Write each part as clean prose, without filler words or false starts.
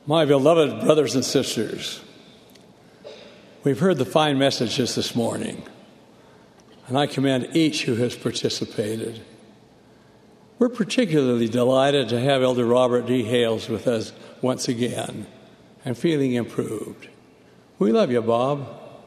My beloved brothers and sisters, we've heard the fine messages this morning, and I commend each who has participated. We're particularly delighted to have Elder Robert D. Hales with us once again and feeling improved. We love you, Bob.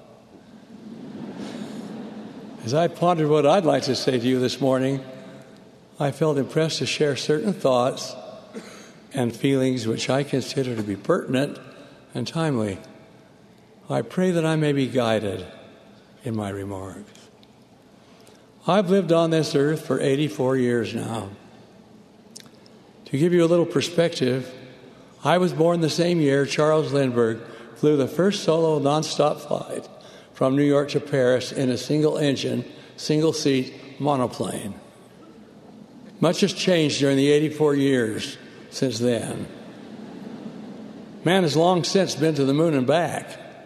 As I pondered what I'd like to say to you this morning, I felt impressed to share certain thoughts and feelings which I consider to be pertinent and timely. I pray that I may be guided in my remarks. I've lived on this earth for 84 years now. To give you a little perspective, I was born the same year Charles Lindbergh flew the first solo nonstop flight from New York to Paris in a single-engine, single-seat monoplane. Much has changed during the 84 years since then. Man has long since been to the moon and back.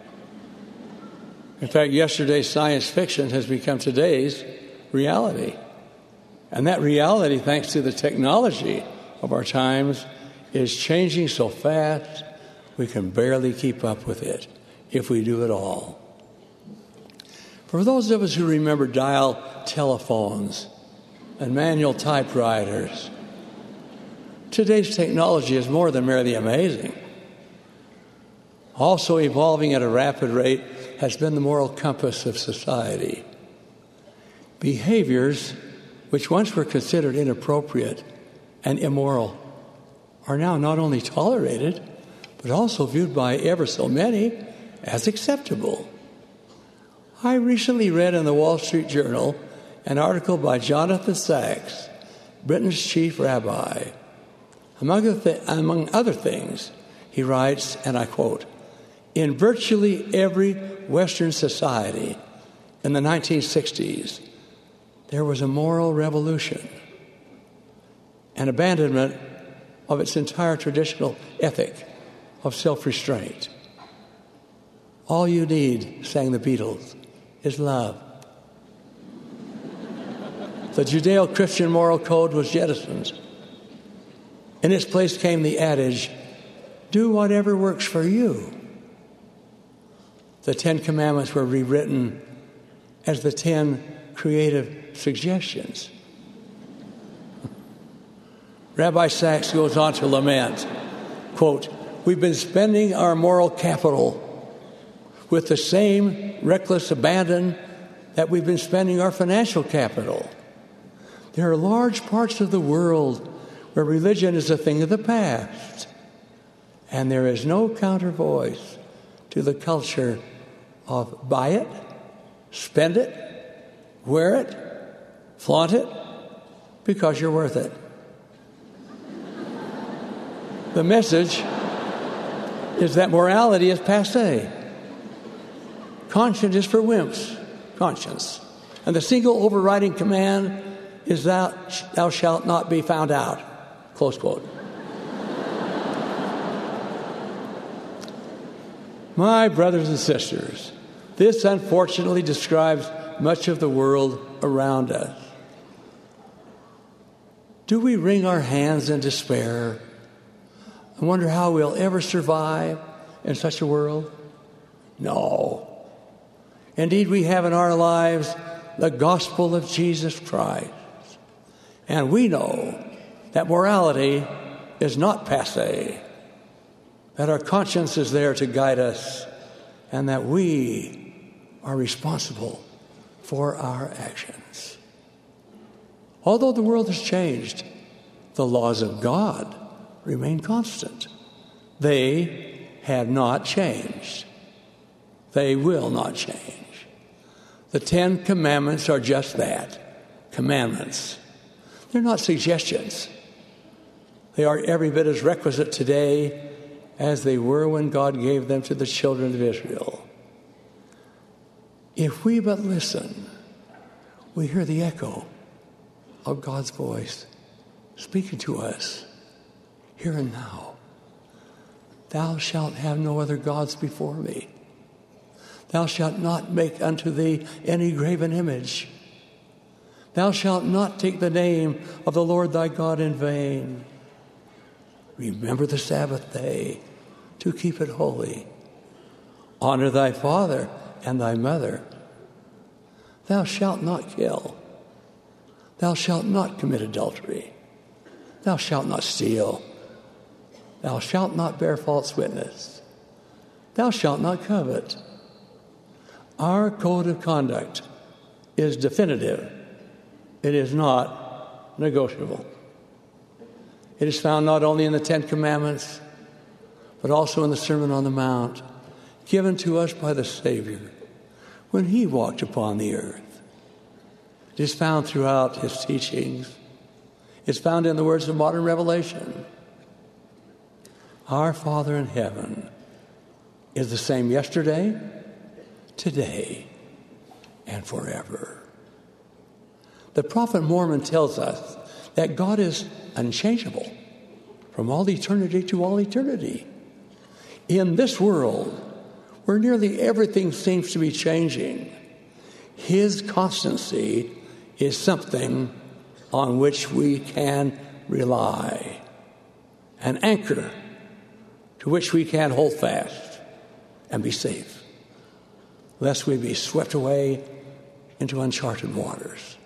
In fact, yesterday's science fiction has become today's reality. And that reality, thanks to the technology of our times, is changing so fast we can barely keep up with it, if we do at all. For those of us who remember dial telephones and manual typewriters, today's technology is more than merely amazing. Also evolving at a rapid rate has been the moral compass of society. Behaviors which once were considered inappropriate and immoral are now not only tolerated, but also viewed by ever so many as acceptable. I recently read in the Wall Street Journal an article by Jonathan Sacks, Britain's chief rabbi. Among other things, he writes, and I quote, "In virtually every Western society in the 1960s, there was a moral revolution, an abandonment of its entire traditional ethic of self-restraint. All you need, sang the Beatles, is love. The Judeo-Christian moral code was jettisoned. In its place came the adage, do whatever works for you. The 10 Commandments were rewritten as the 10 creative suggestions." Rabbi Sacks goes on to lament, quote, "We've been spending our moral capital with the same reckless abandon that we've been spending our financial capital. There are large parts of the world where religion is a thing of the past, and there is no counter voice to the culture of buy it, spend it, wear it, flaunt it, because you're worth it. The message is that morality is passé. Conscience is for wimps, conscience. And the single overriding command is thou shalt not be found out." Close quote. My brothers and sisters, this unfortunately describes much of the world around us. Do we wring our hands in despair and wonder how we'll ever survive in such a world? No. Indeed, we have in our lives the gospel of Jesus Christ. And we know that morality is not passé, that our conscience is there to guide us, and that we are responsible for our actions. Although the world has changed, the laws of God remain constant. They have not changed. They will not change. The 10 Commandments are just that, commandments. They're not suggestions. They are every bit as requisite today as they were when God gave them to the children of Israel. If we but listen, we hear the echo of God's voice speaking to us here and now. Thou shalt have no other gods before me. Thou shalt not make unto thee any graven image. Thou shalt not take the name of the Lord thy God in vain. Remember the Sabbath day to keep it holy. Honor thy father and thy mother. Thou shalt not kill. Thou shalt not commit adultery. Thou shalt not steal. Thou shalt not bear false witness. Thou shalt not covet. Our code of conduct is definitive. It is not negotiable. It is found not only in the Ten Commandments, but also in the Sermon on the Mount, given to us by the Savior when he walked upon the earth. It is found throughout his teachings. It's found in the words of modern revelation. Our Father in heaven is the same yesterday, today, and forever. The prophet Mormon tells us that God is unchangeable from all eternity to all eternity. In this world, where nearly everything seems to be changing, his constancy is something on which we can rely, an anchor to which we can hold fast and be safe, lest we be swept away into uncharted waters.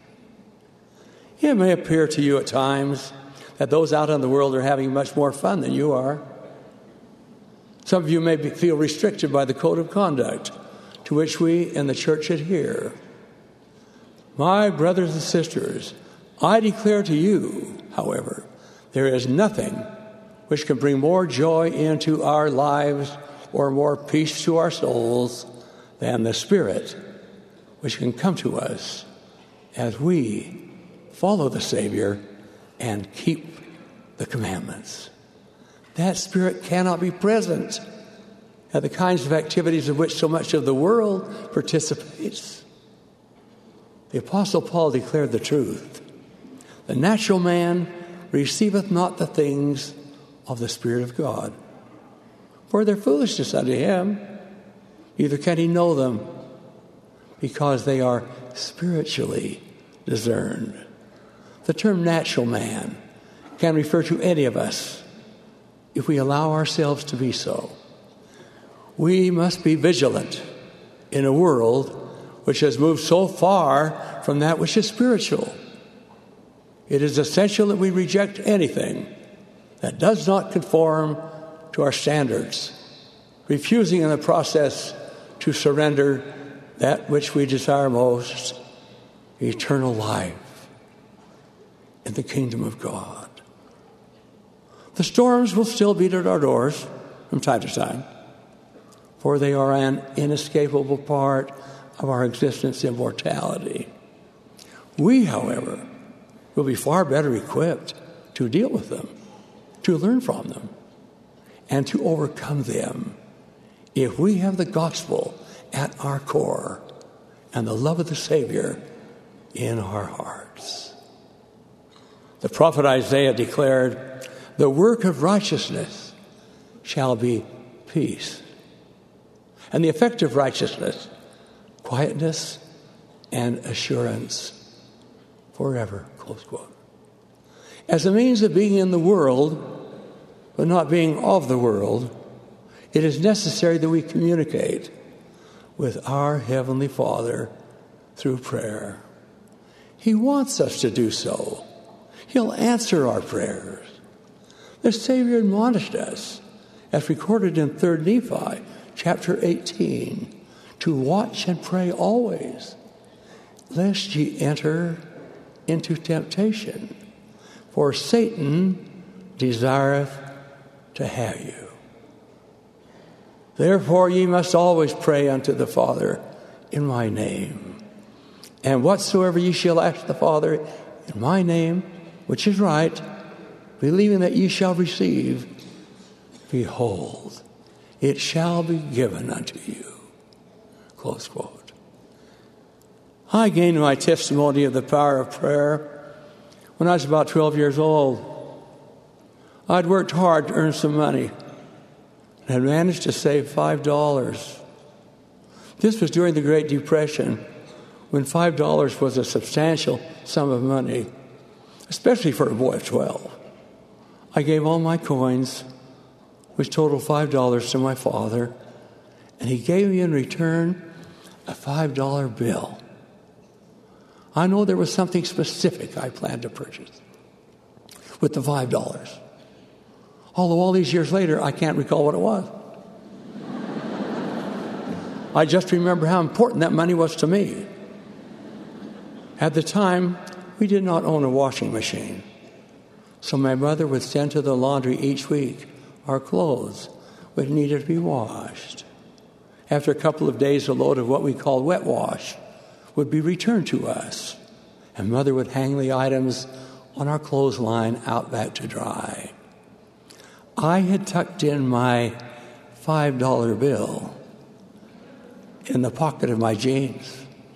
It may appear to you at times that those out in the world are having much more fun than you are. Some of you may feel restricted by the code of conduct to which we in the church adhere. My brothers and sisters, I declare to you, however, there is nothing which can bring more joy into our lives or more peace to our souls than the Spirit which can come to us as we follow the Savior and keep the commandments. That Spirit cannot be present at the kinds of activities of which so much of the world participates. The Apostle Paul declared the truth. The natural man receiveth not the things of the Spirit of God, for they're foolishness unto him, neither can he know them, because they are spiritually discerned. The term natural man can refer to any of us if we allow ourselves to be so. We must be vigilant in a world which has moved so far from that which is spiritual. It is essential that we reject anything that does not conform to our standards, refusing in the process to surrender that which we desire most, eternal life in the kingdom of God. The storms will still beat at our doors from time to time, for they are an inescapable part of our existence in mortality. We, however, will be far better equipped to deal with them, to learn from them, and to overcome them if we have the gospel at our core and the love of the Savior in our hearts. The prophet Isaiah declared, "The work of righteousness shall be peace, and the effect of righteousness, quietness and assurance forever." Close quote. As a means of being in the world, but not being of the world, it is necessary that we communicate with our Heavenly Father through prayer. He wants us to do so. He'll answer our prayers. The Savior admonished us, as recorded in 3 Nephi, chapter 18, to watch and pray always, lest ye enter into temptation. For Satan desireth to have you. Therefore ye must always pray unto the Father in my name. And whatsoever ye shall ask the Father in my name, which is right, believing that ye shall receive, behold, it shall be given unto you. Close quote. I gained my testimony of the power of prayer when I was about 12 years old. I'd worked hard to earn some money and had managed to save $5. This was during the Great Depression, when $5 was a substantial sum of money, especially for a boy of 12. I gave all my coins which totaled $5 to my father, and he gave me in return a $5 bill. I know there was something specific I planned to purchase with the $5. Although all these years later, I can't recall what it was. I just remember how important that money was to me. At the time, we did not own a washing machine, so my mother would send to the laundry each week our clothes which needed to be washed. After a couple of days, a load of what we called wet wash would be returned to us, and Mother would hang the items on our clothesline out back to dry. I had tucked in my $5 bill in the pocket of my jeans.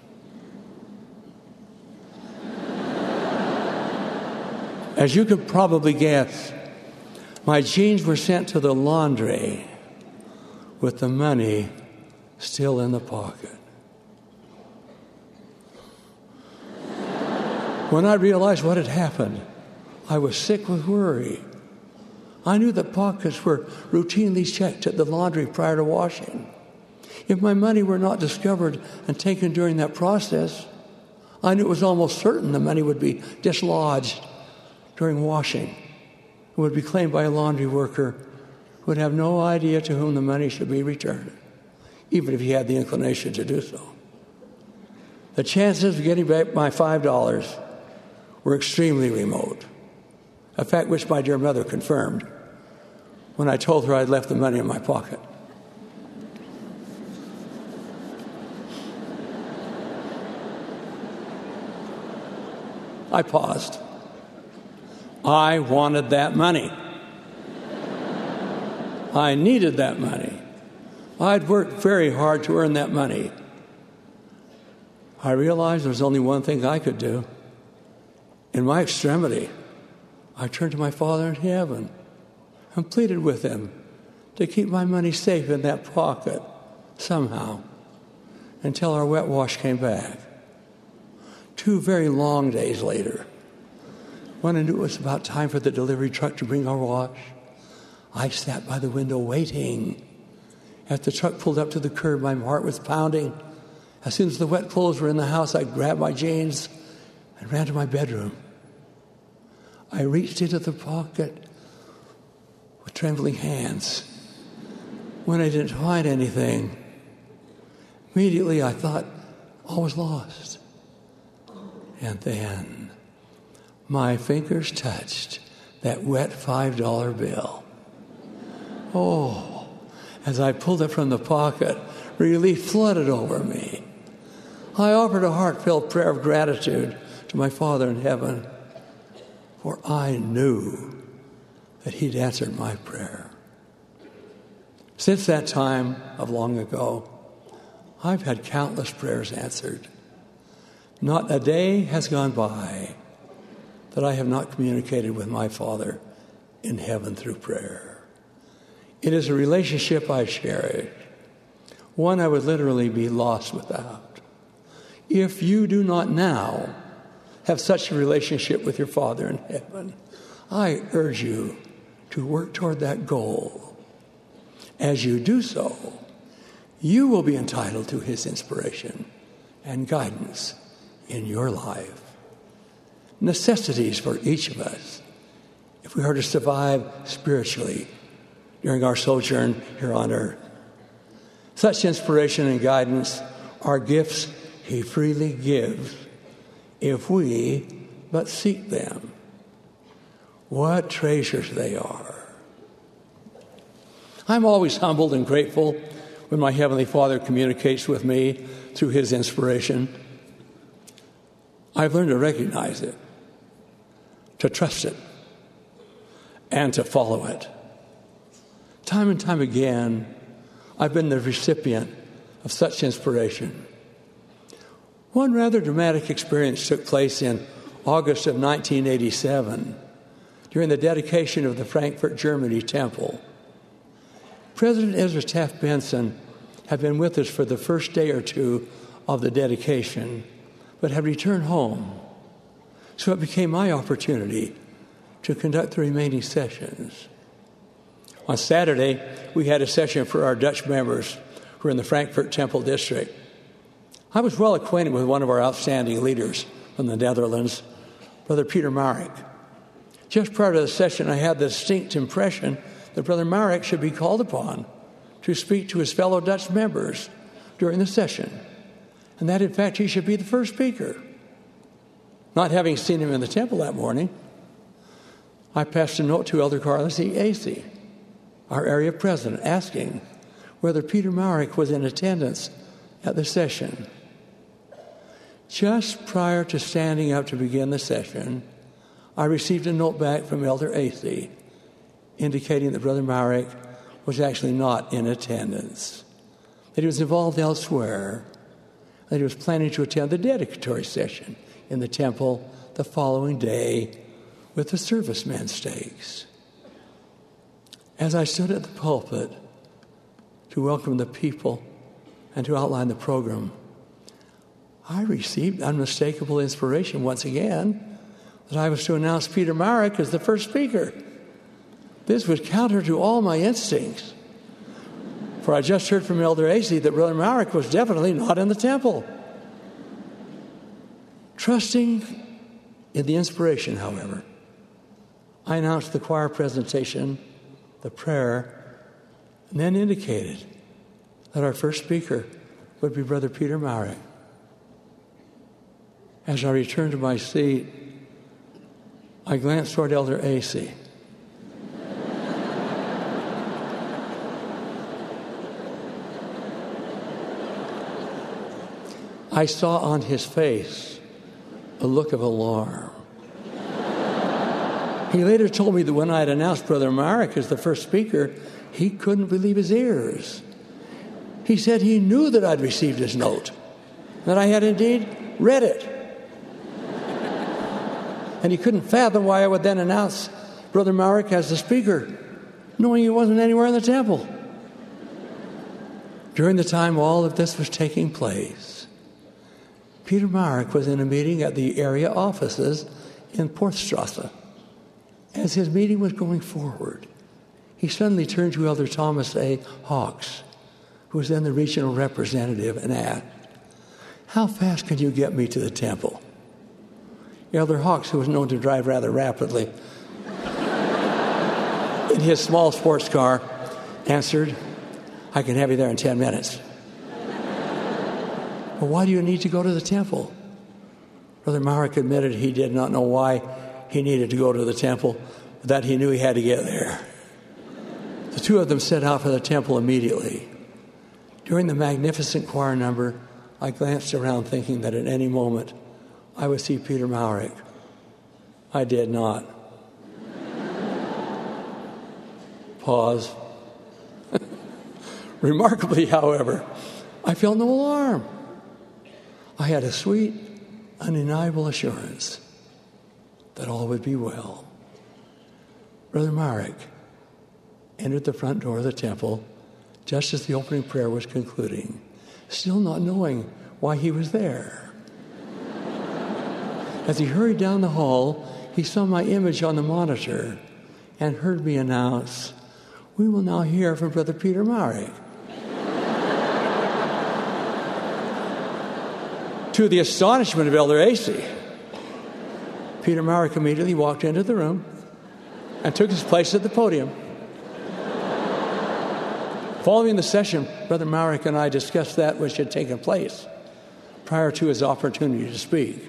As you could probably guess, my jeans were sent to the laundry with the money still in the pocket. When I realized what had happened, I was sick with worry. I knew that pockets were routinely checked at the laundry prior to washing. If my money were not discovered and taken during that process, I knew it was almost certain the money would be dislodged during washing. It would be claimed by a laundry worker who would have no idea to whom the money should be returned, even if he had the inclination to do so. The chances of getting back my $5 were extremely remote, a fact which my dear mother confirmed when I told her I'd left the money in my pocket. I paused. I wanted that money. I needed that money. I'd worked very hard to earn that money. I realized there was only one thing I could do. In my extremity, I turned to my Father in heaven and pleaded with him to keep my money safe in that pocket somehow until our wet wash came back. 2 very long days later, when I knew it was about time for the delivery truck to bring our wash, I sat by the window waiting. As the truck pulled up to the curb, my heart was pounding. As soon as the wet clothes were in the house, I grabbed my jeans and ran to my bedroom. I reached into the pocket with trembling hands. When I didn't find anything, immediately I thought all was lost. And then my fingers touched that wet $5 bill. Oh, as I pulled it from the pocket, relief flooded over me. I offered a heartfelt prayer of gratitude to my Father in heaven, for I knew that he'd answered my prayer. Since that time of long ago, I've had countless prayers answered. Not a day has gone by that I have not communicated with my Father in heaven through prayer. It is a relationship I cherish, one I would literally be lost without. If you do not now have such a relationship with your Father in heaven, I urge you to work toward that goal. As you do so, you will be entitled to his inspiration and guidance in your life. Necessities for each of us if we are to survive spiritually during our sojourn here on earth. Such inspiration and guidance are gifts he freely gives if we but seek them. What treasures they are. I'm always humbled and grateful when my Heavenly Father communicates with me through his inspiration. I've learned to recognize it, to trust it, and to follow it. Time and time again, I've been the recipient of such inspiration. One rather dramatic experience took place in August of 1987 during the dedication of the Frankfurt, Germany temple. President Ezra Taft Benson had been with us for the first day or two of the dedication, but had returned home. So it became my opportunity to conduct the remaining sessions. On Saturday, we had a session for our Dutch members who are in the Frankfurt Temple District. I was well acquainted with one of our outstanding leaders from the Netherlands, Brother Peter Marek. Just prior to the session, I had the distinct impression that Brother Marek should be called upon to speak to his fellow Dutch members during the session, and that, in fact, he should be the first speaker. Not having seen him in the temple that morning, I passed a note to Elder Carlos E. Acey, our area president, asking whether Peter Marek was in attendance at the session. Just prior to standing up to begin the session, I received a note back from Elder Acey indicating that Brother Marek was actually not in attendance, that he was involved elsewhere, that he was planning to attend the dedicatory session in the temple the following day with the servicemen stakes. As I stood at the pulpit to welcome the people and to outline the program, I received unmistakable inspiration once again that I was to announce Peter Marek as the first speaker. This was counter to all my instincts, for I just heard from Elder Acey that Brother Marek was definitely not in the temple. Trusting in the inspiration, however, I announced the choir presentation, the prayer, and then indicated that our first speaker would be Brother Peter Marek. As I returned to my seat, I glanced toward Elder Acey. I saw on his face a look of alarm. He later told me that when I had announced Brother Marek as the first speaker, he couldn't believe his ears. He said he knew that I'd received his note, that I had indeed read it. And he couldn't fathom why I would then announce Brother Marek as the speaker, knowing he wasn't anywhere in the temple. During the time all of this was taking place, Peter Marek was in a meeting at the area offices in Portstrasse. As his meeting was going forward, he suddenly turned to Elder Thomas A. Hawks, who was then the regional representative, and asked, "How fast can you get me to the temple?" Elder Hawks, who was known to drive rather rapidly in his small sports car, answered, "I can have you there in 10 minutes. "Well, why do you need to go to the temple?" Brother Marek admitted he did not know why he needed to go to the temple, but that he knew he had to get there. The two of them set out for the temple immediately. During the magnificent choir number, I glanced around thinking that at any moment I would see Peter Marek. I did not. Pause. Remarkably, however, I felt no alarm. I had a sweet, undeniable assurance that all would be well. Brother Marek entered the front door of the temple just as the opening prayer was concluding, still not knowing why he was there. As he hurried down the hall, he saw my image on the monitor and heard me announce, "We will now hear from Brother Peter Marek." To the astonishment of Elder Acey, Peter Marek immediately walked into the room and took his place at the podium. Following the session, Brother Marek and I discussed that which had taken place prior to his opportunity to speak.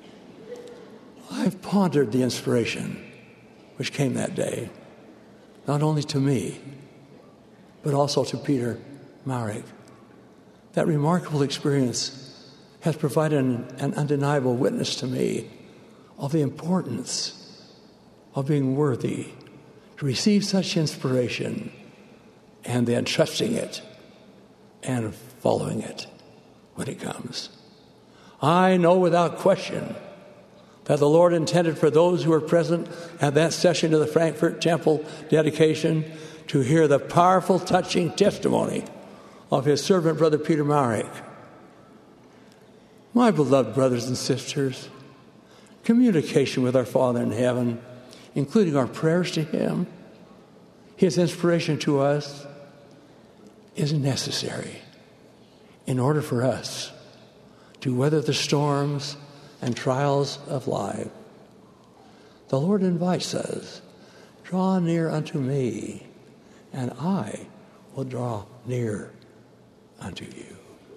I've pondered the inspiration which came that day, not only to me, but also to Peter Marek. That remarkable experience has provided an undeniable witness to me of the importance of being worthy to receive such inspiration and then trusting it and following it when it comes. I know without question that the Lord intended for those who were present at that session of the Frankfurt Temple dedication to hear the powerful, touching testimony of his servant, Brother Peter Marek. My beloved brothers and sisters, communication with our Father in heaven, including our prayers to him, His inspiration to us is necessary in order for us to weather the storms and trials of life. The Lord invites us, draw near unto me, and I will draw near unto you.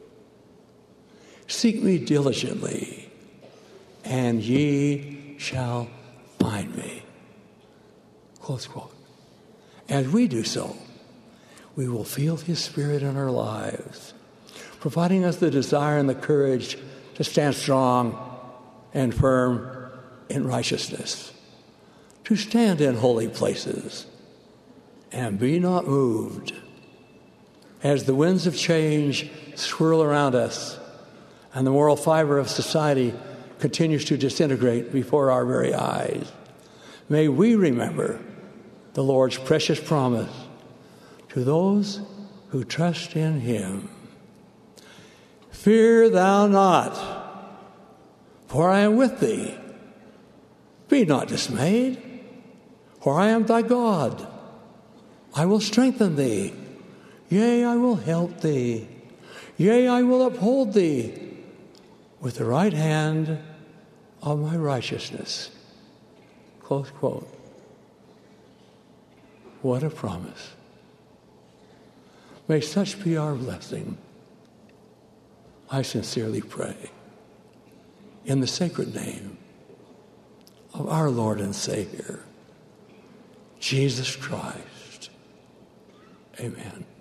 Seek me diligently, and ye shall find me. Close quote. As we do so, we will feel his Spirit in our lives, providing us the desire and the courage to stand strong and firm in righteousness, to stand in holy places and be not moved as the winds of change swirl around us and the moral fiber of society continues to disintegrate before our very eyes. May we remember the Lord's precious promise to those who trust in him. Fear thou not, for I am with thee. Be not dismayed, for I am thy God. I will strengthen thee. Yea, I will help thee. Yea, I will uphold thee with the right hand of my righteousness. Close quote. What a promise. May such be our blessing. I sincerely pray in the sacred name of our Lord and Savior, Jesus Christ. Amen.